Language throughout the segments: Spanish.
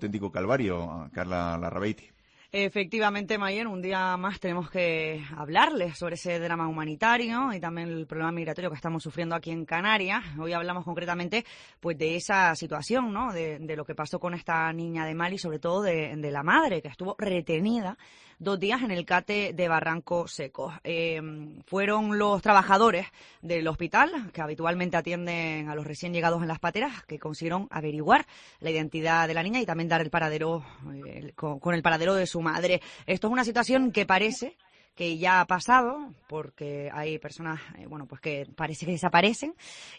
auténtico calvario, Carla Larrabeiti. Efectivamente, Mayen, un día más tenemos que hablarles sobre ese drama humanitario y también el problema migratorio que estamos sufriendo aquí en Canarias. Hoy hablamos concretamente pues de esa situación, ¿no? De lo que pasó con esta niña de Mali, sobre todo de la madre, que estuvo retenida 2 días en el CATE de Barranco Seco. Fueron los trabajadores del hospital, que habitualmente atienden a los recién llegados en las pateras, que consiguieron averiguar la identidad de la niña y también dar el paradero, con el paradero de su madre. Esto es una situación que parece que ya ha pasado, porque hay personas, pues que parece que desaparecen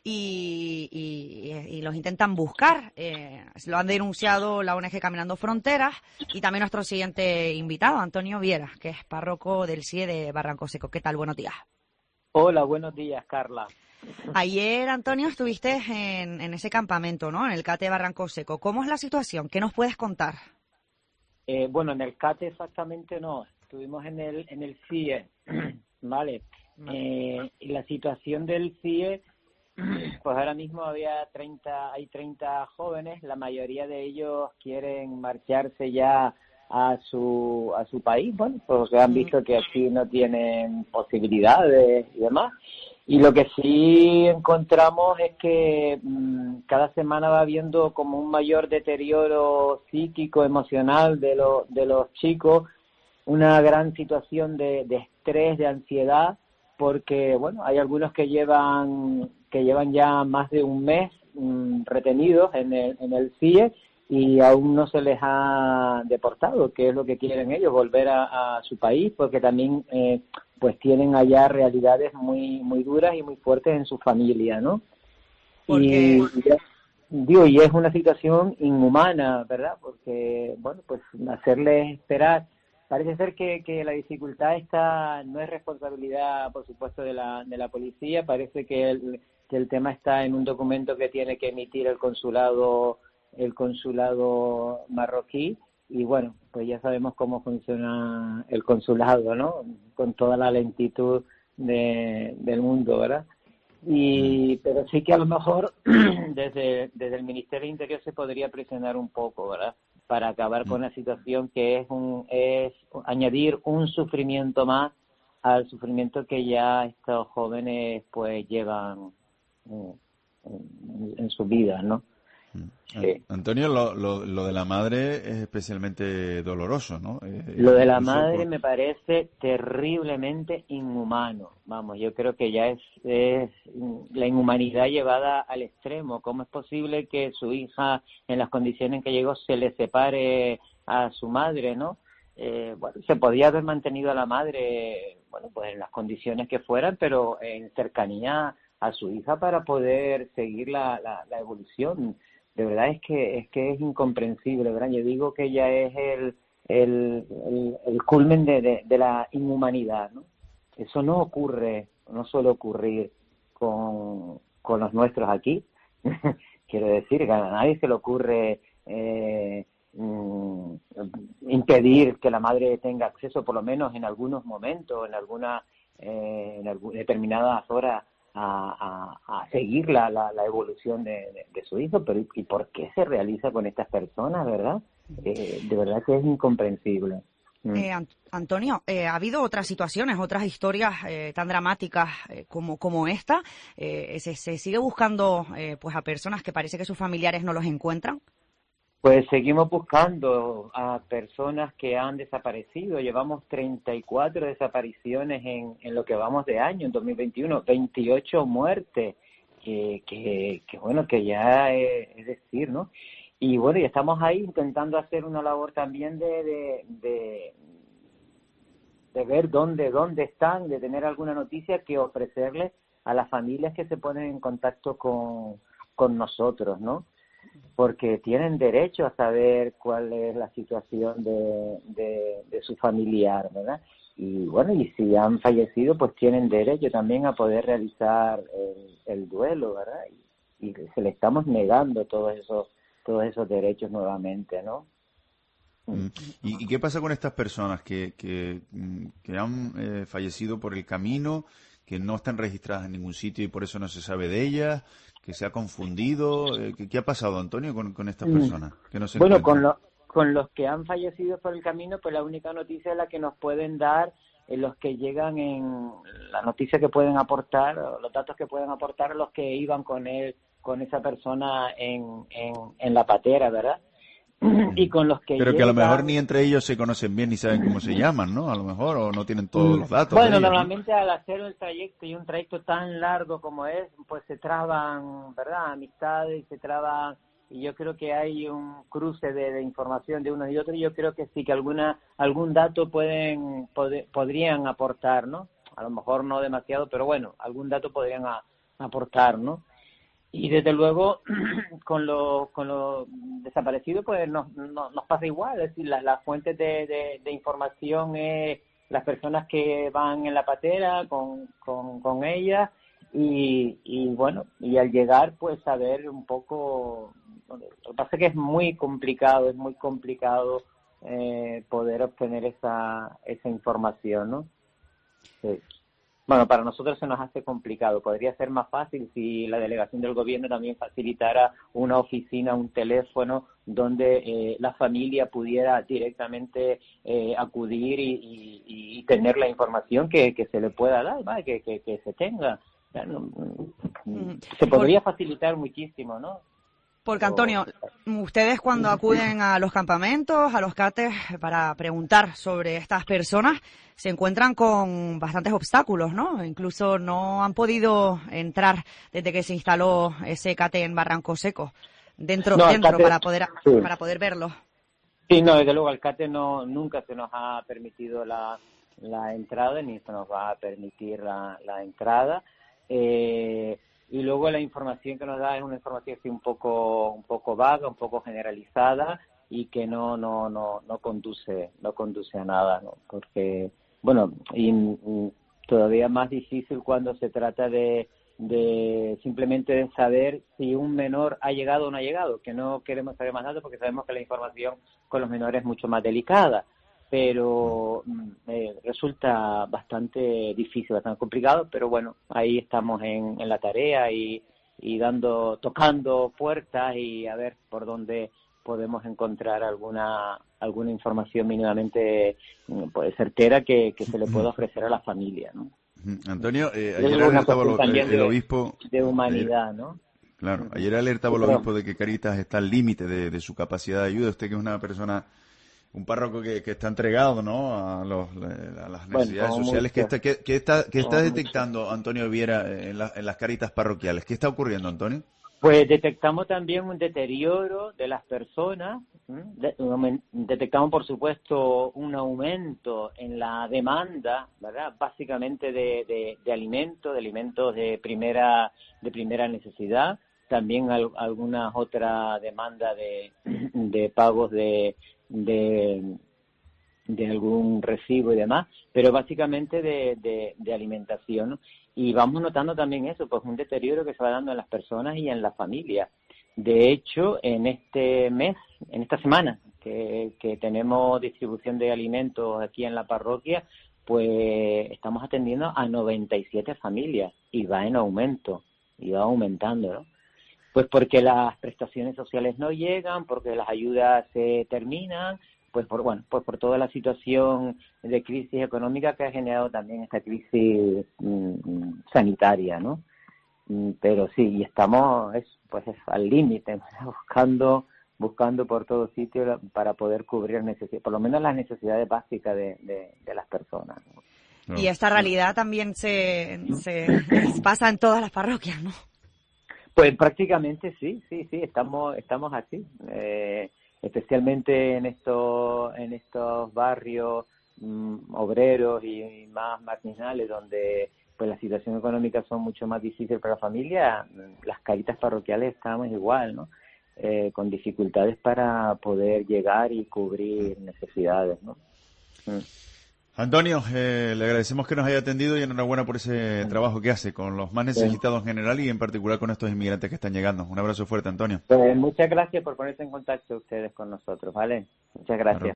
y los intentan buscar. Lo han denunciado la ONG Caminando Fronteras y también nuestro siguiente invitado, Antonio Viera, que es párroco del CIE de Barranco Seco. ¿Qué tal? Buenos días. Hola, buenos días, Carla. Ayer, Antonio, estuviste en ese campamento, ¿no? En el CATE de Barranco Seco. ¿Cómo es la situación? ¿Qué nos puedes contar? Bueno, en el CATE exactamente no. Estuvimos en el CIE, ¿vale? Y la situación del CIE, pues ahora mismo hay 30 jóvenes, la mayoría de ellos quieren marcharse ya a su país, bueno, porque han visto que aquí no tienen posibilidades y demás. Y lo que sí encontramos es que cada semana va habiendo como un mayor deterioro psíquico, emocional de los chicos, una gran situación de estrés, de ansiedad, porque bueno, hay algunos que llevan ya más de un mes retenidos en el CIE y aún no se les ha deportado, que es lo que quieren ellos, volver a su país, porque también pues tienen allá realidades muy muy duras y muy fuertes en su familia, ¿no? Porque... Y es una situación inhumana, ¿verdad? Porque, bueno, pues hacerles esperar. Parece ser que la dificultad no es responsabilidad, por supuesto, de la policía. Parece que el tema está en un documento que tiene que emitir el consulado marroquí. Y bueno, pues ya sabemos cómo funciona el consulado, ¿no? Con toda la lentitud del mundo, ¿verdad? Pero sí que a lo mejor desde el Ministerio de Interior se podría presionar un poco, ¿verdad? Para acabar con la situación que es añadir un sufrimiento más al sufrimiento que ya estos jóvenes pues llevan en su vida, ¿no? Sí. Antonio, lo de la madre es especialmente doloroso, ¿no? Lo de la madre me parece terriblemente inhumano. Vamos, yo creo que ya es la inhumanidad llevada al extremo. ¿Cómo es posible que su hija, en las condiciones en que llegó, se le separe a su madre, ¿no? Bueno, se podía haber mantenido a la madre, bueno, pues en las condiciones que fueran, pero en cercanía a su hija para poder seguir la evolución. De verdad es que es incomprensible, ¿verdad? Yo digo que ya es el culmen de la inhumanidad, ¿no? Eso no suele ocurrir con los nuestros aquí. Quiero decir que a nadie se le ocurre impedir que la madre tenga acceso, por lo menos en algunos momentos, en determinadas horas, a seguir la evolución de su hijo. Pero ¿y por qué se realiza con estas personas, verdad? De verdad que es incomprensible. Antonio, ¿ha habido otras situaciones, otras historias tan dramáticas como esta? ¿Se sigue buscando pues a personas que parece que sus familiares no los encuentran? Pues seguimos buscando a personas que han desaparecido. Llevamos 34 desapariciones en lo que vamos de año, en 2021, 28 muertes, que bueno, que ya es decir, ¿no? Y bueno, y estamos ahí intentando hacer una labor también de ver dónde están, de tener alguna noticia que ofrecerles a las familias que se ponen en contacto con nosotros, ¿no? Porque tienen derecho a saber cuál es la situación de su familiar, ¿verdad? Y bueno, y si han fallecido, pues tienen derecho también a poder realizar el duelo, ¿verdad? Y se le estamos negando todos esos derechos nuevamente, ¿no? ¿Y qué pasa con estas personas que han fallecido por el camino, que no están registradas en ningún sitio y por eso no se sabe de ellas, que se ha confundido? ¿Qué ha pasado, Antonio, con estas personas que no se encuentran? con los que han fallecido por el camino, pues la única noticia es la que nos pueden dar los que llegan en la noticia que pueden aportar, los datos que pueden aportar los que iban con él, con esa persona en la patera, ¿verdad? Y con los que pero que a lo mejor ni entre ellos se conocen bien ni saben cómo se llaman, ¿no? A lo mejor, o no tienen todos los datos. Bueno, de ellos, normalmente, ¿no? Al hacer el trayecto, y un trayecto tan largo como es, pues se traban, ¿verdad? Amistades, se traban, y yo creo que hay un cruce de información de uno y otro, y yo creo que sí, que algún dato podrían aportar, ¿no? A lo mejor no demasiado, pero bueno, algún dato podrían aportar, ¿no? Y desde luego, con los desaparecidos, pues nos pasa igual. Es decir, las fuentes de información es las personas que van en la patera con ellas y bueno, y al llegar, pues saber un poco. Lo que pasa es que es muy complicado poder obtener esa información, ¿no? Sí. Bueno, para nosotros se nos hace complicado. Podría ser más fácil si la delegación del gobierno también facilitara una oficina, un teléfono donde la familia pudiera directamente acudir y tener la información que se le pueda dar, ¿vale? que se tenga. Se podría facilitar muchísimo, ¿no? Porque, Antonio, ustedes cuando acuden a los campamentos, a los CATES, para preguntar sobre estas personas, se encuentran con bastantes obstáculos, ¿no? Incluso no han podido entrar desde que se instaló ese CATE en Barranco Seco, dentro CATE, para poder verlo. Sí, no, desde luego al CATE nunca se nos ha permitido la entrada, ni se nos va a permitir la entrada. Y luego la información que nos da es una información así un poco vaga, un poco generalizada y que no conduce a nada, ¿no? Porque, bueno, y todavía más difícil cuando se trata de simplemente de saber si un menor ha llegado o no ha llegado, que no queremos saber más datos porque sabemos que la información con los menores es mucho más delicada, pero resulta bastante difícil, bastante complicado, pero bueno, ahí estamos en la tarea y tocando puertas y a ver por dónde podemos encontrar alguna información mínimamente pues certera que se le pueda ofrecer a la familia, ¿no? Antonio, ayer alertaba el obispo de humanidad, ¿no? Claro, ayer alertaba el obispo de que Cáritas está al límite de su capacidad de ayuda. Usted que es una persona, un párroco que está entregado, ¿no? a las necesidades sociales. ¿Qué está detectando Antonio Viera en las Cáritas parroquiales? ¿Qué está ocurriendo, Antonio? Pues detectamos también un deterioro de las personas, detectamos por supuesto un aumento en la demanda, ¿verdad? Básicamente de alimentos de primera necesidad, también algunas otras demandas de pagos de algún recibo y demás, pero básicamente de alimentación, ¿no? Y vamos notando también eso, pues un deterioro que se va dando en las personas y en las familias. De hecho, en esta semana que tenemos distribución de alimentos aquí en la parroquia, pues estamos atendiendo a 97 familias y va en aumento, y va aumentando, ¿no? Pues porque las prestaciones sociales no llegan, porque las ayudas se terminan, pues por toda la situación de crisis económica que ha generado también esta crisis sanitaria, ¿no? Pero sí, y estamos al límite, buscando por todos sitios para poder cubrir por lo menos las necesidades básicas de las personas, ¿no? Y esta realidad también se pasa en todas las parroquias, ¿no? Pues prácticamente sí, estamos así. Especialmente en estos barrios obreros y más marginales donde pues las situaciones económicas son mucho más difíciles para la familia, las Cáritas parroquiales estamos igual, ¿no? Con dificultades para poder llegar y cubrir necesidades, ¿no? Antonio, le agradecemos que nos haya atendido y enhorabuena por ese trabajo que hace con los más necesitados en general y en particular con estos inmigrantes que están llegando. Un abrazo fuerte, Antonio. Pues muchas gracias por ponerse en contacto ustedes con nosotros, ¿vale? Muchas gracias. Claro.